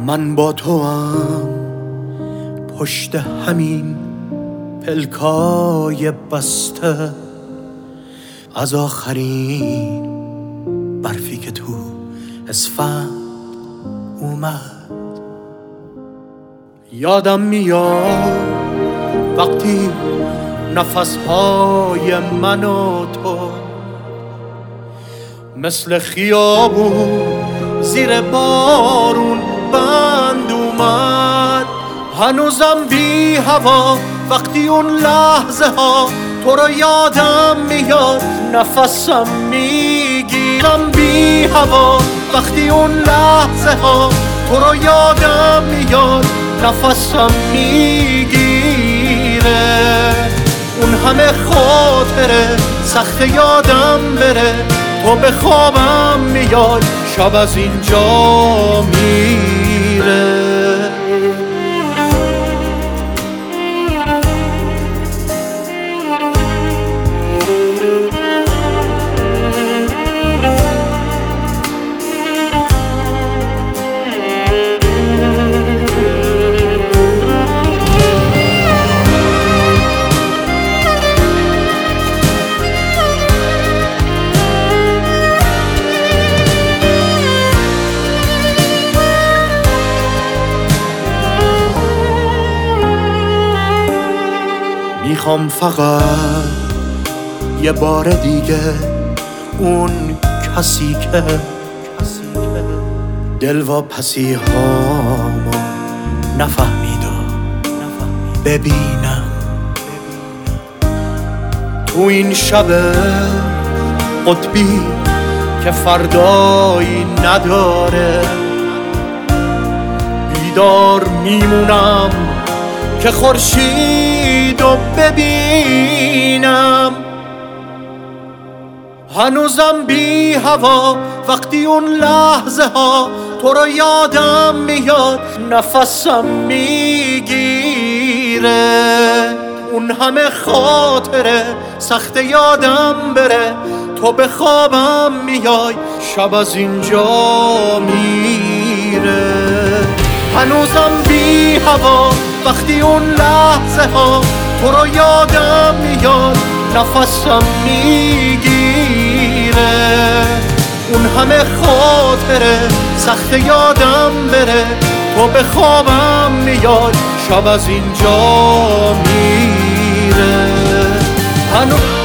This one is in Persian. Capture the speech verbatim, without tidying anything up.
من با تو هم پشت همین پلکای بسته، از آخرین برفی که تو اسفند اومد. یادم میاد وقتی نفسهای من و تو مثل خیابون زیر بارون بند اومد. هنوزم بی هوا وقتی اون لحظه ها تو رو یادم میاد، نفسم میگیرم بی هوا وقتی اون لحظه ها تو رو یادم میاد، نفسم میگیره. اون همه خاطره سخت یادم بره، تو به خوابم میای شب از اینجا میره. میخوام فقط یه بار دیگه اون کسی که دل و پسی هامو نفهمیدم ببینم. تو این شب قطبی که فردایی نداره، بیدار میمونم که خورشید رو ببینم. هنوزم بی هوا وقتی اون لحظه ها تو رو یادم میاد، نفسم میگیره. اون همه خاطره سخت یادم بره، تو به خوابم میای شب از اینجا میره. هنوزم بی هوا وقتی اون لحظه ها تو رو یادم میاد، نفسم میگیره. اون همه خاطره سخت یادم بره، تو به خوابم میای شب از اینجا میره. هنوز